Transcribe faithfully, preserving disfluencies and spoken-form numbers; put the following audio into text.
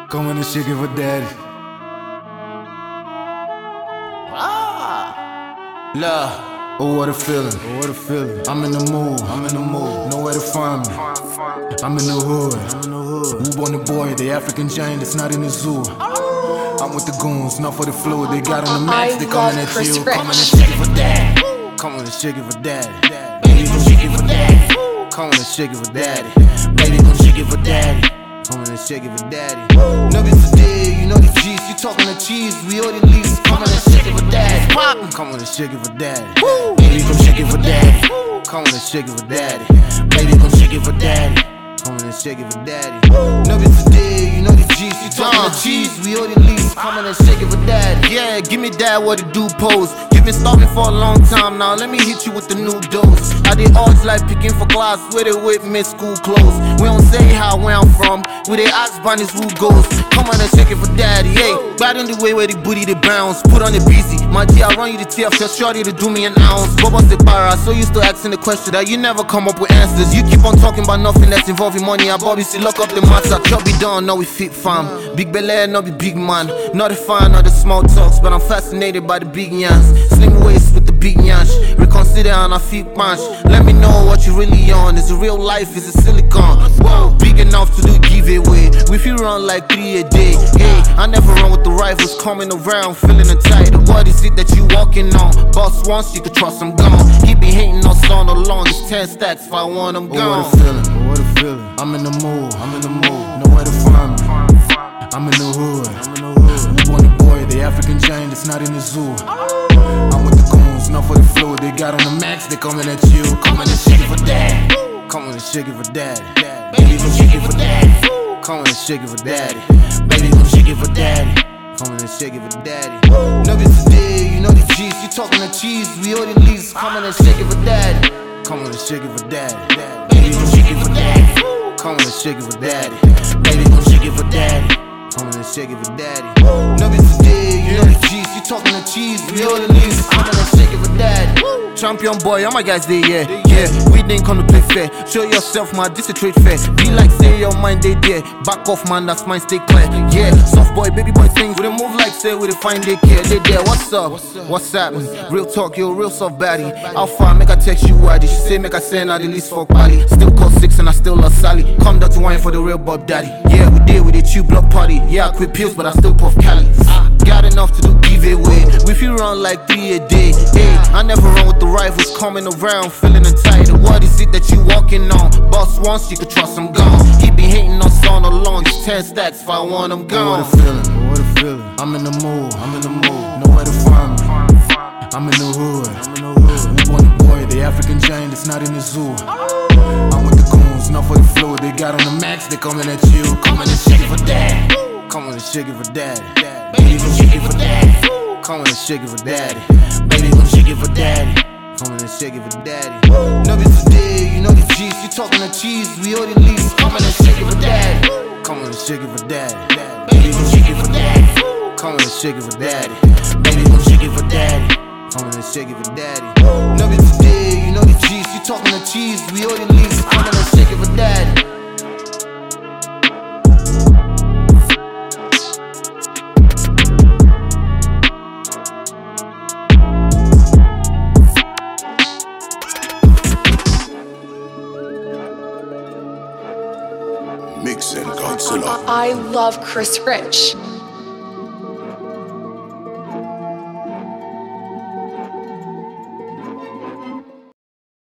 Coming and shaking for daddy. Ah, love. Oh, what a feeling. Oh, what a feeling. I'm in the mood. I'm in the mood. Nowhere to find me. I'm in the hood. I'm in the hood. Who born the boy? The African giant that's not in the zoo. I'm with the goons, not for the flu. They got on the max. They coming at you. Coming and shaking for daddy. Coming and shaking for daddy. Baby, come shake it for daddy. Coming and shaking for daddy. Baby, come shake it for daddy. Coming and shaking for daddy. Nuggets today, you know the G's. You talking the cheese, we all the least. Coming and shaking for daddy. Poppin'. Coming and shaking for daddy. Baby, come shake it for daddy. Coming and shaking for daddy. Baby, come shake it for daddy. Coming and shaking for daddy. Nuggets today, you know the G's. You talking the cheese, we all the least. Coming and shaking for daddy. Yeah, give me that what it do pose. You've been starving for a long time now. Let me hit you with the new dose. I did odds like picking for class with it with mid school clothes. We don't say how where I'm from. We they ask bunnies who goes. Come on and shake it for daddy. Hey, bad in the way where the booty they bounce. Put on the B C. My G, I run you the T F. Just shorty to do me an ounce. Bubba the para. So used to asking the question that you never come up with answers. You keep on talking about nothing that's involving money. I Bobby see lock up the matter. Chubby done, now we fit fam. Big belly, not be big man. Not the fine, not the small talks. But I'm fascinated by the big yans. Slim waist with the big yansh. Reconsider on a feet punch. Let me know what you really on. Is it real life? Is it silicon? Whoa, big enough to do giveaway. We feel run like three a day. Hey, I never run with the rivals coming around, feeling entitled. What is it that you walking on? Boss once, you can trust I'm gone. He be hating us on along. It's ten stacks if I want him gone. Oh, what a feeling. Oh, what a feeling. I'm in the mood. I'm in the mood. Nowhere to find me. I'm in the hood. I'm in the hood. Who born the boy? The African giant that's not in the zoo. I'm with the goons, not for the flow. They got on the max. They coming at you. Coming and shaking for daddy. Coming and shaking for daddy. Baby, come shake it for daddy. Coming and shaking for daddy. Baby, come shake it for daddy. Coming and shaking for daddy. Nuggets today, you know the G's. You talking the cheese, we all the least. Coming and shaking for daddy. Coming and shaking for daddy. Baby, come shake it for daddy. Coming and shaking for daddy. Baby, come shake it for daddy. Coming and shaking for daddy. Nuggets today, you know the G's. You talking the cheese, we all the least. Coming and shaking for daddy. Champion boy, all my guys they yeah, yeah. We didn't come to play fair. Show yourself, man, this a trade fair. Be like say your mind they there. Back off, man, that's mine, stay clear. Yeah, soft boy, baby boy things. We don't move like say we dey find they care. They there, what's up? What's happening? Real talk, you real soft baddie. Alpha, make I text you why did she say make I send out the least fuck body. Still call six and I still love Sally. Come down to wine for the real Bob Daddy. Yeah, we did with the chew block party. Yeah, I quit pills, but I still puff Cali. Got enough to do giveaway. We feel run like three a day. Hey, I never run with the rivals coming around, feeling entitled. What is it that you walking on? Boss once, you can trust I'm gone. He be hating us on along. It's ten stacks if I want him gone. Oh, what a feeling. Oh, what a feeling. I'm in the mood. I'm in the mood. Nowhere to find me. I'm in the hood. I'm in the hood. Who born the boy? The African giant that's not in the zoo. I'm with the goons, not for the flow. They got on the max. They coming at you. Coming and shaking for daddy. Coming and shaking for daddy. Baby, come shake it for daddy. Coming and shaking for daddy. Baby, come shake it for daddy. Coming and shaking for daddy. Nuggets today, you know the G's. You talking the cheese, we all the least. Coming and shaking for daddy. Coming and shaking for daddy. Baby, come shake it for daddy. Coming and shaking for daddy. Baby, come shake it for daddy. Coming and shaking for daddy. Nuggets today, you know the G's. You talking the cheese, we all the least. Coming and shaking for daddy. Mix and Godzilla. I love Chris Rich.